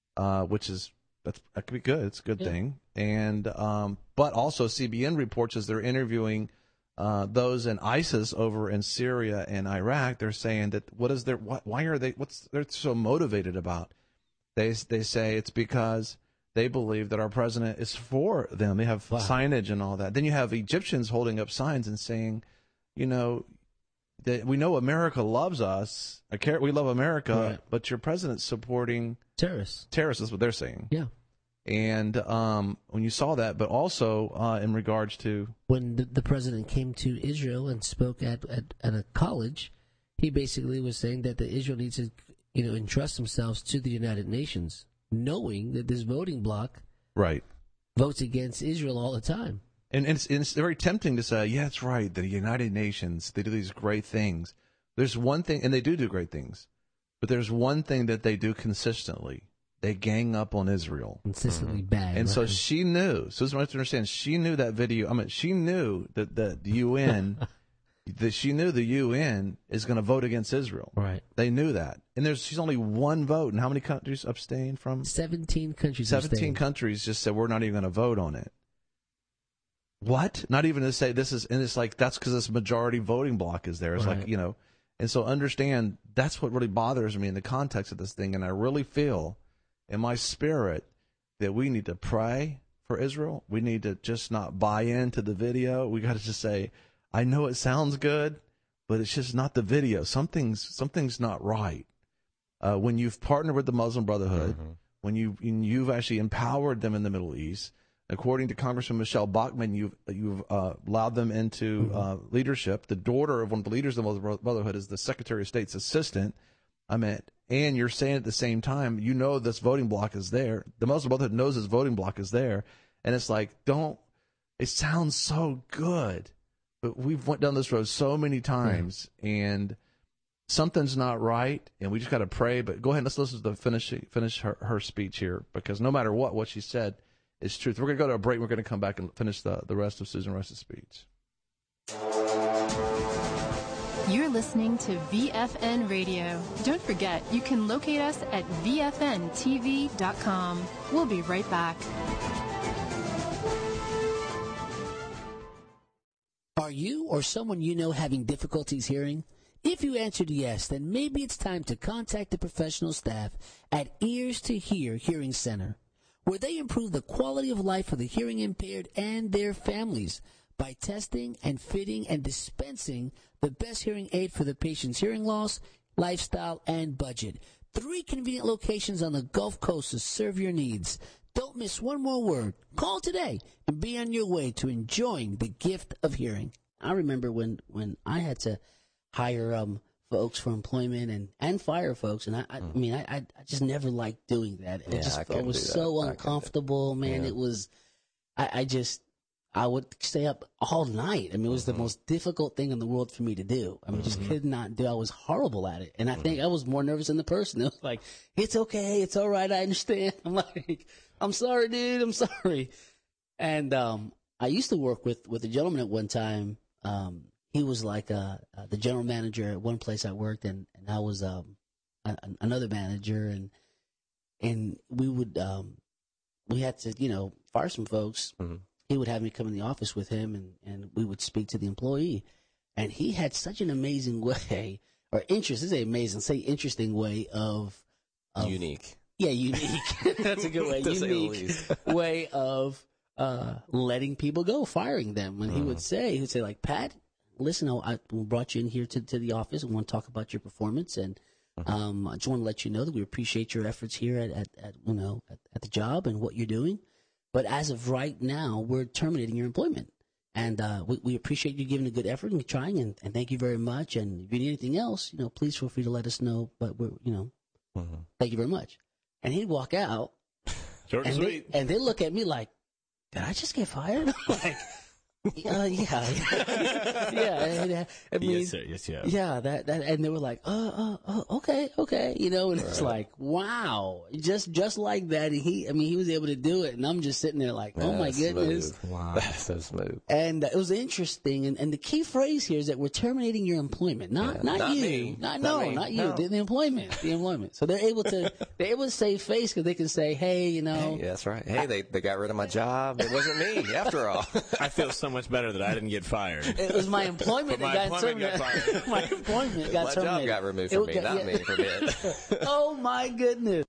uh, which is that's that could be good. It's a good Yeah. thing. And um, but also C B N reports as they're interviewing uh, those in ISIS over in Syria and Iraq, they're saying that what is their what, why are they what's they're so motivated about? They they say it's because they believe that our president is for them. They have Wow. signage and all that. Then you have Egyptians holding up signs and saying, you know, that we know America loves us. I care, we love America, Right. but your president's supporting Terrorists. terrorists. That's what they're saying. Yeah. And um, when you saw that, but also uh, in regards to When the, the president came to Israel and spoke at, at, at a college, he basically was saying that the Israel needs to, you know, entrust themselves to the United Nations, knowing that this voting bloc right. votes against Israel all the time. And, and, it's, and it's very tempting to say, yeah, it's right. The United Nations, they do these great things. There's one thing, and they do do great things, but there's one thing that they do consistently. They gang up on Israel. Consistently bad. And so right? she knew, so this is what I have to understand, she knew that video, I mean, she knew that, that the U N, that she knew the U N is going to vote against Israel. Right. They knew that. And there's she's only one vote, and how many countries abstained from? seventeen countries seventeen abstained. countries just said, we're not even going to vote on it. What? Not even to say this is, and it's like, that's because this majority voting block is there. It's Right. like, you know, and so understand that's what really bothers me in the context of this thing. And I really feel in my spirit that we need to pray for Israel. We need to just not buy into the video. We got to just say, I know it sounds good, but it's just not the video. Something's, something's not right. Uh, when you've partnered with the Muslim Brotherhood, Mm-hmm. when you, you've actually empowered them in the Middle East, according to Congressman Michelle Bachmann, you've, you've uh, allowed them into Mm-hmm. uh, leadership. The daughter of one of the leaders of the Muslim Brotherhood is the Secretary of State's assistant. I mean, and you're saying at the same time, you know this voting block is there. The Muslim Brotherhood knows this voting block is there. And it's like, don't, it sounds so good, but we've went down this road so many times, and something's not right, and we just got to pray. But go ahead, let's listen to the finish, finish her, her speech here, because no matter what, what she said is truth. We're going to go to a break. We're going to come back and finish the, the rest of Susan Rice's speech. You're listening to V F N Radio. Don't forget, you can locate us at V F N T V dot com. We'll be right back. Are you or someone you know having difficulties hearing? If you answered yes, then maybe it's time to contact the professional staff at Ears to Hear Hearing Center, where they improve the quality of life for the hearing impaired and their families by testing and fitting and dispensing the best hearing aid for the patient's hearing loss, lifestyle, and budget. Three convenient locations on the Gulf Coast to serve your needs. Don't miss one more word. Call today and be on your way to enjoying the gift of hearing. I remember when, when I had to hire um folks for employment and, and fire folks, and I I, I mean I, I I just never liked doing that. It Yeah, just I it couldn't was do that. so I couldn't uncomfortable, man. Yeah. It was I, I just I would stay up all night. I mean, it was Mm-hmm. the most difficult thing in the world for me to do. I mean, just could not do. I was horrible at it, and I think I was more nervous than the person. It was like, "It's okay, it's all right, I understand." I'm like, "I'm sorry, dude, I'm sorry." And um, I used to work with with a gentleman at one time. Um, he was like uh, uh, the general manager at one place I worked, and and I was um, a, another manager, and and we would um, we had to you know fire some folks. Mm-hmm. He would have me come in the office with him, and, and we would speak to the employee. And he had such an amazing way, or interest, this is amazing, say interesting way of, of Unique. Yeah, unique. That's a good way. To say the Unique least. way of uh, letting people go, firing them. And he would say, he would say, like, Pat, listen, I I brought you in here to, to the office. I want to talk about your performance, and um, I just want to let you know that we appreciate your efforts here at, at, at you know at, at the job and what you're doing. But as of right now, we're terminating your employment. And uh, we, we appreciate you giving a good effort and trying, and, and thank you very much. And if you need anything else, you know, please feel free to let us know. But we're, you know, Mm-hmm. thank you very much. And he'd walk out, Short and and, they, sweet. and they look at me like, "Did I just get fired?" I'm like, Uh, yeah, yeah. And, uh, I mean, Yes, sir. Yes, yeah. Yeah, that, that, and they were like, uh, uh, uh okay, okay, you know, and it's like, wow, just, just like that. And he, I mean, he was able to do it, and I'm just sitting there like, oh my That's goodness, smooth. Wow, that's so smooth. And uh, it was interesting, and, and the key phrase here is that we're terminating your employment, not, Yeah, not, not you, me. not, Not no, me. not you, No. the, the employment, the employment. So they're able to, they're able to save face because they can say, hey, you know, Hey, that's right. Hey, they, they got rid of my job. It wasn't me, after all. I feel so much better that I didn't get fired. it was my employment But my that got employment terminated. got fired. my employment got my terminated. job got removed It from me, got- not yeah. me from it. Oh my goodness.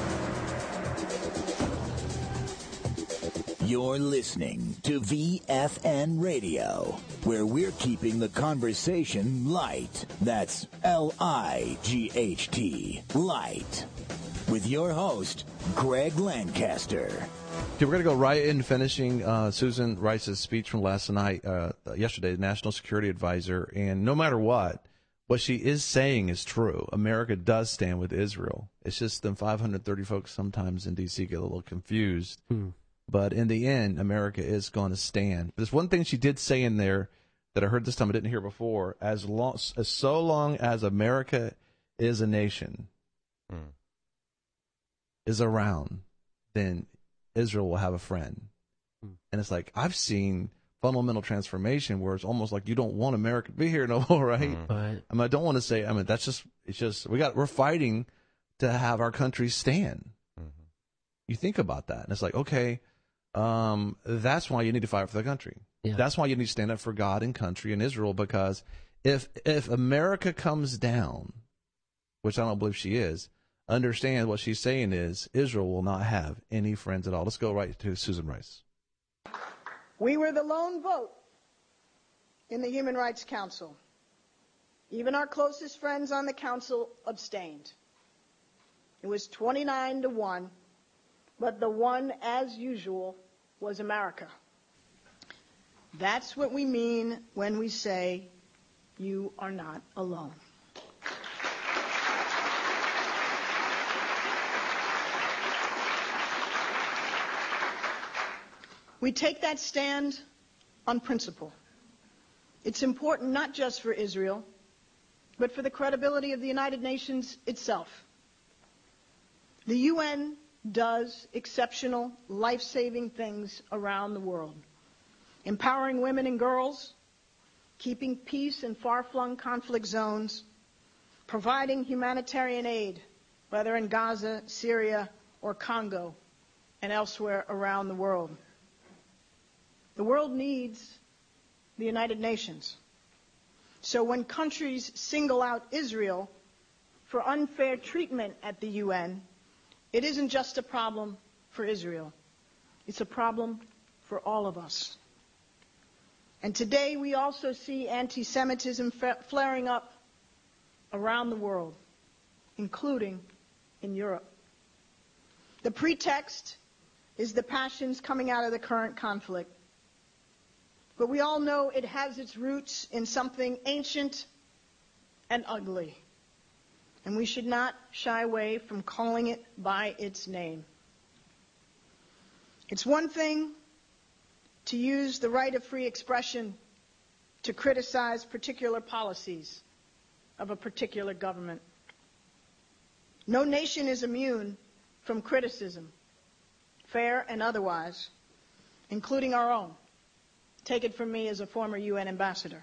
You're listening to V F N Radio, where we're keeping the conversation light. That's L I G H T, light. With your host, Greg Lancaster. Okay, we're going to go right in finishing uh, Susan Rice's speech from last night, uh, yesterday, the National Security Advisor. And no matter what, what she is saying is true. America does stand with Israel. It's just them five hundred thirty folks sometimes in D C get a little confused. Hmm. But in the end, America is going to stand. There's one thing she did say in there that I heard this time I didn't hear before. As long, as so long as America is a nation, Hmm. is around, then Israel will have a friend. Hmm. And it's like, I've seen fundamental transformation where it's almost like you don't want America to be here no more, right? Hmm. Right. I mean, I don't want to say, I mean, that's just, it's just, we got, we're fighting to have our country stand. Mm-hmm. You think about that. And it's like, okay, um, that's why you need to fight for the country. Yeah. That's why you need to stand up for God and country and Israel, because if, if America comes down, which I don't believe she is, understand what she's saying is Israel will not have any friends at all. Let's go right to Susan Rice. We were the lone vote in the Human Rights Council. Even our closest friends on the council abstained. It was twenty-nine to one, but the one, as usual, was America. That's what we mean when we say you are not alone. We take that stand on principle. It's important not just for Israel, but for the credibility of the United Nations itself. The U N does exceptional, life-saving things around the world, empowering women and girls, keeping peace in far-flung conflict zones, providing humanitarian aid, whether in Gaza, Syria, or Congo, and elsewhere around the world. The world needs the United Nations. So when countries single out Israel for unfair treatment at the U N, it isn't just a problem for Israel. It's a problem for all of us. And today we also see anti-Semitism flaring up around the world, including in Europe. The pretext is the passions coming out of the current conflict. But we all know it has its roots in something ancient and ugly. And we should not shy away from calling it by its name. It's one thing to use the right of free expression to criticize particular policies of a particular government. No nation is immune from criticism, fair and otherwise, including our own. Take it from me as a former U N ambassador.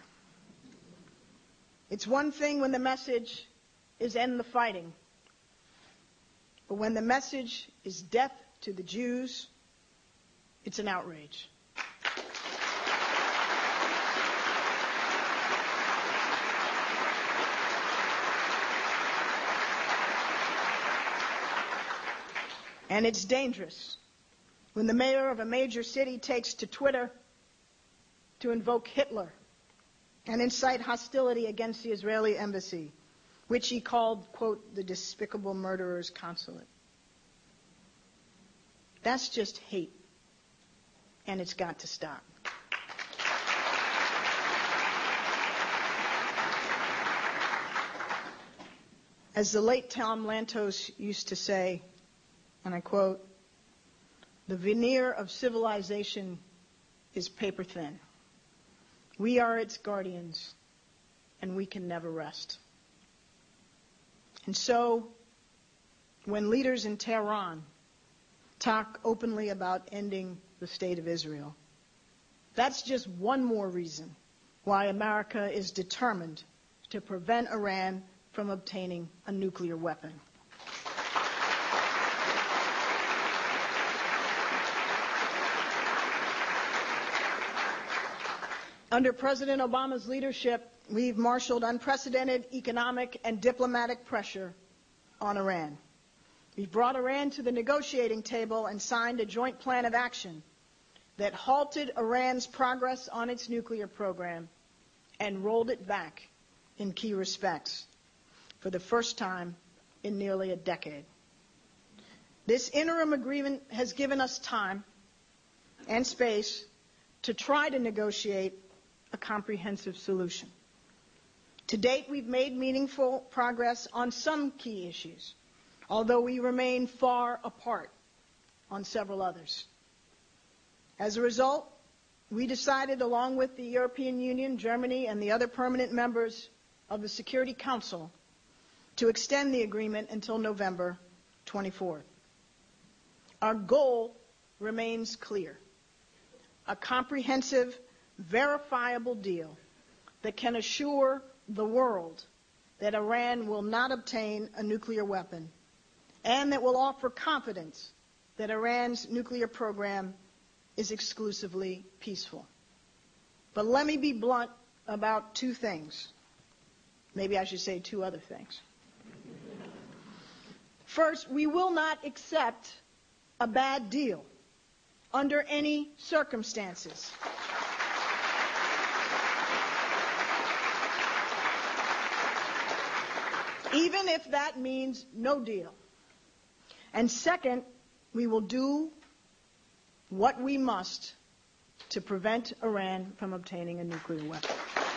It's one thing when the message is end the fighting, but when the message is death to the Jews, it's an outrage. And it's dangerous when the mayor of a major city takes to Twitter to invoke Hitler and incite hostility against the Israeli embassy, which he called, quote, the despicable murderer's consulate. That's just hate, and it's got to stop. As the late Tom Lantos used to say, and I quote, "The veneer of civilization is paper thin." We are its guardians, and we can never rest. And so, when leaders in Tehran talk openly about ending the State of Israel, that's just one more reason why America is determined to prevent Iran from obtaining a nuclear weapon. Under President Obama's leadership, we've marshaled unprecedented economic and diplomatic pressure on Iran. We've brought Iran to the negotiating table and signed a joint plan of action that halted Iran's progress on its nuclear program and rolled it back in key respects for the first time in nearly a decade. This interim agreement has given us time and space to try to negotiate a comprehensive solution. To date, we've made meaningful progress on some key issues, although we remain far apart on several others. As a result, we decided, along with the European Union, Germany, and the other permanent members of the Security Council, to extend the agreement until November twenty-fourth. Our goal remains clear: a comprehensive, verifiable deal that can assure the world that Iran will not obtain a nuclear weapon, and that will offer confidence that Iran's nuclear program is exclusively peaceful. But let me be blunt about two things. Maybe I should say two other things. First, we will not accept a bad deal under any circumstances. Even if that means no deal. And second, we will do what we must to prevent Iran from obtaining a nuclear weapon.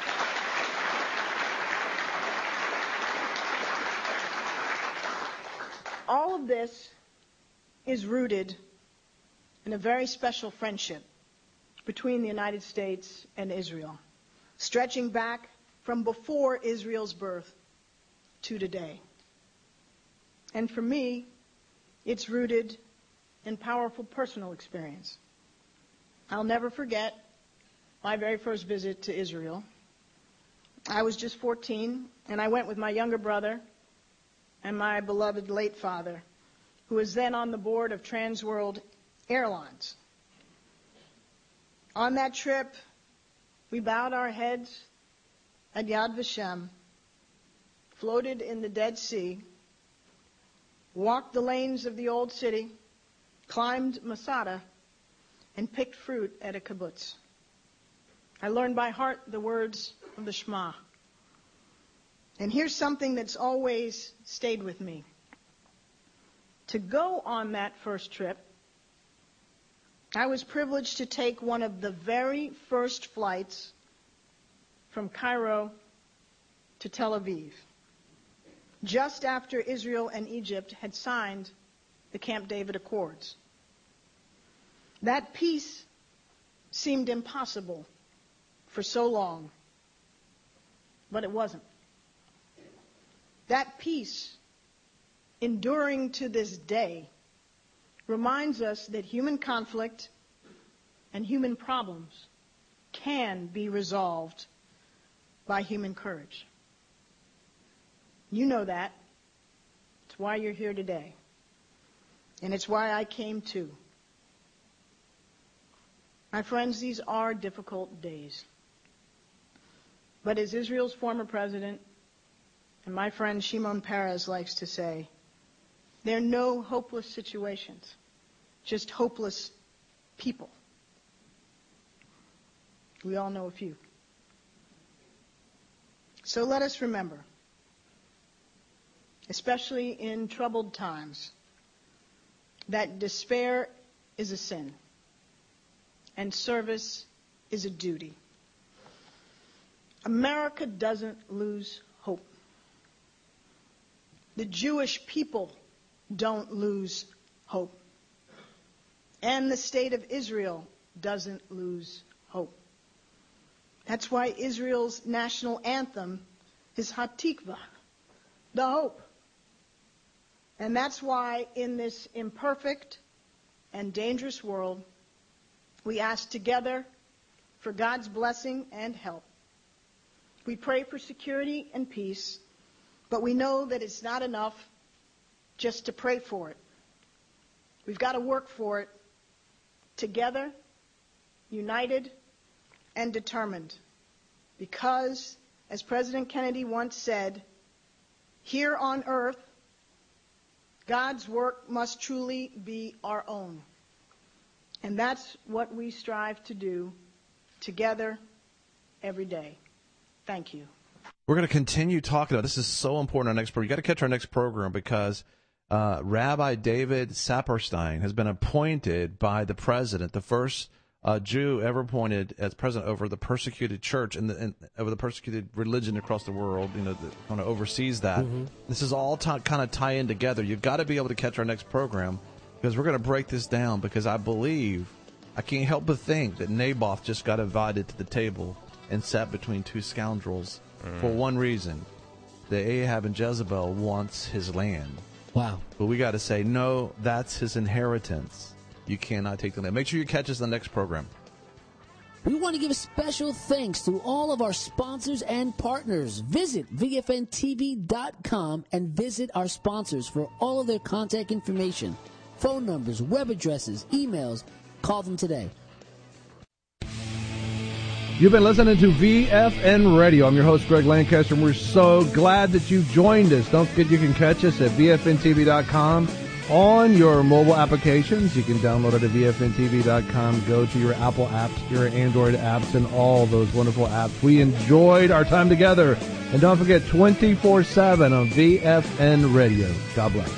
All of this is rooted in a very special friendship between the United States and Israel, stretching back from before Israel's birth to today. And for me, it's rooted in powerful personal experience. I'll never forget my very first visit to Israel. I was just fourteen, and I went with my younger brother and my beloved late father, who was then on the board of Trans World Airlines. On that trip, we bowed our heads at Yad Vashem, floated in the Dead Sea, walked the lanes of the old city, climbed Masada, and picked fruit at a kibbutz. I learned by heart the words of the Shema. And here's something that's always stayed with me. To go on that first trip, I was privileged to take one of the very first flights from Cairo to Tel Aviv, just after Israel and Egypt had signed the Camp David Accords. That peace seemed impossible for so long, but it wasn't. That peace, enduring to this day, reminds us that human conflict and human problems can be resolved by human courage. You know that. It's why you're here today. And it's why I came too. My friends, these are difficult days. But as Israel's former president and my friend Shimon Peres likes to say, there are no hopeless situations, just hopeless people. We all know a few. So let us remember, especially in troubled times, that despair is a sin and service is a duty. America doesn't lose hope. The Jewish people don't lose hope. And the state of Israel doesn't lose hope. That's why Israel's national anthem is Hatikvah, the hope. And that's why in this imperfect and dangerous world, we ask together for God's blessing and help. We pray for security and peace, but we know that it's not enough just to pray for it. We've got to work for it together, united, and determined. Because, as President Kennedy once said, here on earth, God's work must truly be our own. And that's what we strive to do together every day. Thank you. We're going to continue talking about this. Is so important. Our next program. You got to catch our next program because uh, Rabbi David Saperstein has been appointed by the president, the first uh, Jew ever appointed as president over the persecuted church and, the, and over the persecuted religion across the world. You know, that kind of oversees that. Mm-hmm. This is all t- kind of tie in together. You've got to be able to catch our next program because we're going to break this down. Because I believe, I can't help but think that Naboth just got invited to the table and sat between two scoundrels mm. for one reason: that Ahab and Jezebel wants his land. Wow. But we got to say, no, that's his inheritance. You cannot take the land. Make sure you catch us in the next program. We want to give special thanks to all of our sponsors and partners. Visit V F N T V dot com and visit our sponsors for all of their contact information, phone numbers, web addresses, emails. Call them today. You've been listening to V F N Radio. I'm your host, Greg Lancaster, and we're so glad that you joined us. Don't forget you can catch us at V F N T V dot com on your mobile applications. You can download it at V F N T V dot com. Go to your Apple apps, your Android apps, and all those wonderful apps. We enjoyed our time together. And don't forget, twenty-four seven on V F N Radio. God bless.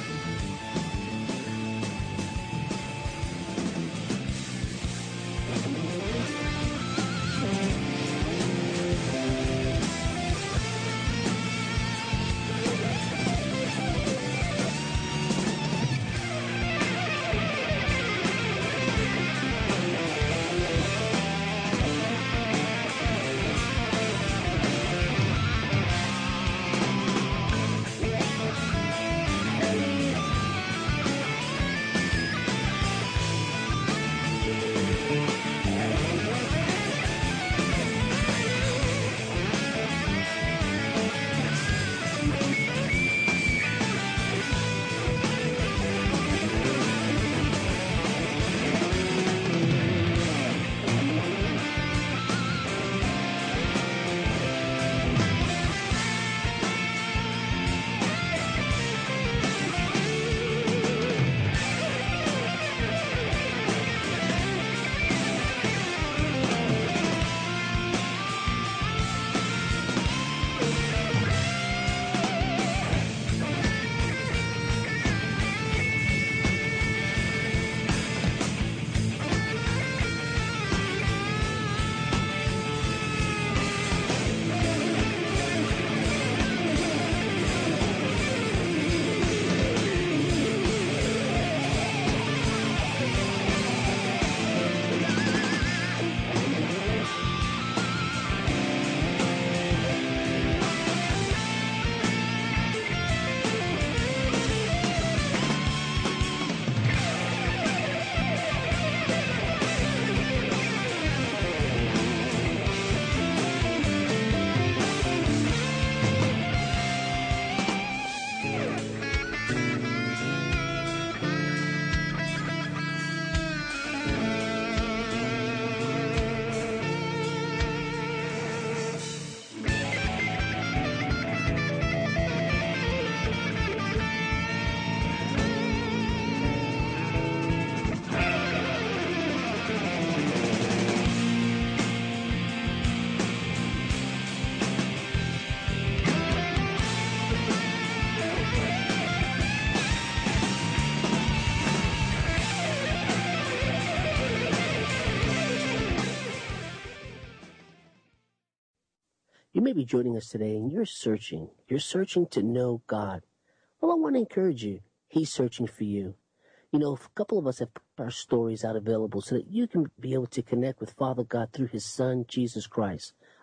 You may be joining us today and you're searching. You're searching to know God. Well, I want to encourage you. He's searching for you. You know, a couple of us have put our stories out available so that you can be able to connect with Father God through his Son, Jesus Christ.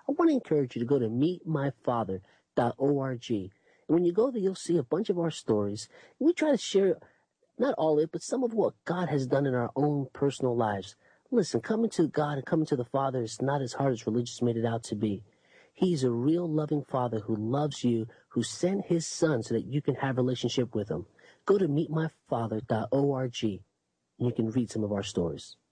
I want to encourage you to go to meet my father dot org. And when you go there, you'll see a bunch of our stories. We try to share, not all of it, but some of what God has done in our own personal lives. Listen, coming to God and coming to the Father is not as hard as religious made it out to be. He's a real loving Father who loves you, who sent his Son so that you can have a relationship with him. Go to meet my father dot org and you can read some of our stories.